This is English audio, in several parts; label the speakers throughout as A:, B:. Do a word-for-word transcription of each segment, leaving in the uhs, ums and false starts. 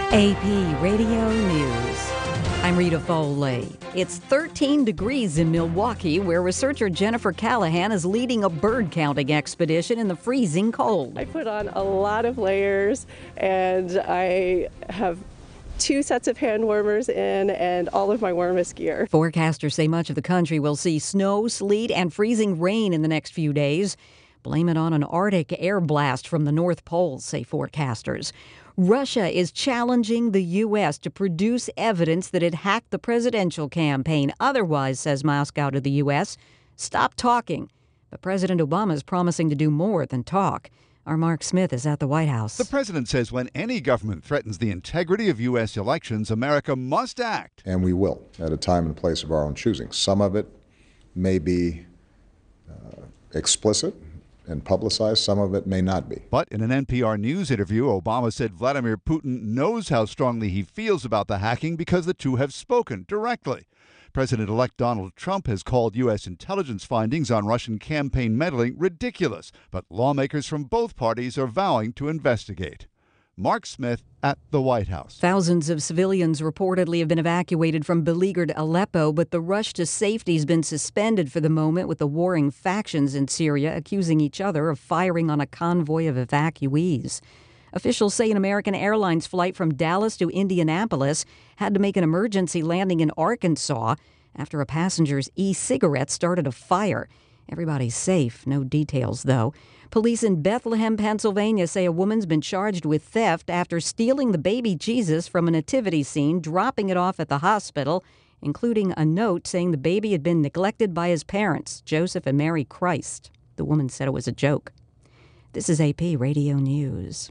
A: A P Radio News. I'm Rita Foley. It's thirteen degrees in Milwaukee, where researcher Jennifer Callahan is leading a bird counting expedition in the freezing cold.
B: I put on a lot of layers, and I have two sets of hand warmers in and all of my warmest gear.
A: Forecasters say much of the country will see snow, sleet, and freezing rain in the next few days. Blame it on an Arctic air blast from the North Pole, say forecasters. Russia is challenging the U S to produce evidence that it hacked the presidential campaign. Otherwise, says Moscow to the U S, stop talking. But President Obama is promising to do more than talk. Our Mark Smith is at the White House.
C: The president says when any government threatens the integrity of U S elections, America must act.
D: And we will, at a time and place of our own choosing. Some of it may be uh, explicit and publicized, some of it may not be.
C: But in an N P R News interview, Obama said Vladimir Putin knows how strongly he feels about the hacking because the two have spoken directly. President-elect Donald Trump has called U S intelligence findings on Russian campaign meddling ridiculous, but lawmakers from both parties are vowing to investigate. Mark Smith at the White House.
A: Thousands of civilians reportedly have been evacuated from beleaguered Aleppo, but the rush to safety has been suspended for the moment, with the warring factions in Syria accusing each other of firing on a convoy of evacuees. Officials say an American Airlines flight from Dallas to Indianapolis had to make an emergency landing in Arkansas after a passenger's e-cigarette started a fire. Everybody's safe. No details, though. Police in Bethlehem, Pennsylvania say a woman's been charged with theft after stealing the baby Jesus from a nativity scene, dropping it off at the hospital, including a note saying the baby had been neglected by his parents, Joseph and Mary Christ. The woman said it was a joke. This is A P Radio News.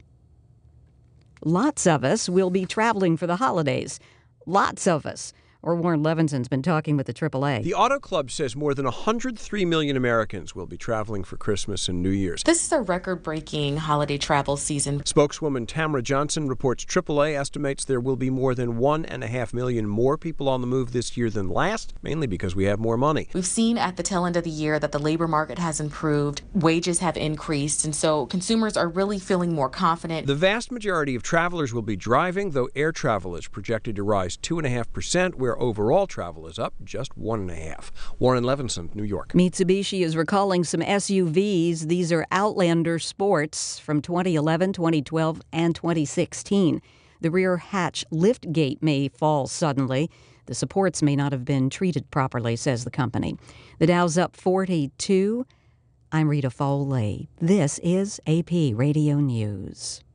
A: Lots of us will be traveling for the holidays. Lots of us. Or Warren Levinson's been talking with the triple A.
E: The Auto Club says more than one hundred three million Americans will be traveling for Christmas and New Year's.
F: This is a record-breaking holiday travel season.
E: Spokeswoman Tamara Johnson reports triple A estimates there will be more than one and a half million more people on the move this year than last, mainly because we have more money.
F: We've seen at the tail end of the year that the labor market has improved, wages have increased, and so consumers are really feeling more confident.
E: The vast majority of travelers will be driving, though air travel is projected to rise two point five percent, where overall travel is up just one point five. Warren Levinson, New York.
A: Mitsubishi is recalling some S U Vs. These are Outlander Sports from twenty eleven, twenty twelve, and twenty sixteen. The rear hatch lift gate may fall suddenly. The supports may not have been treated properly, says the company. The Dow's up forty-two. I'm Rita Foley. This is A P Radio News.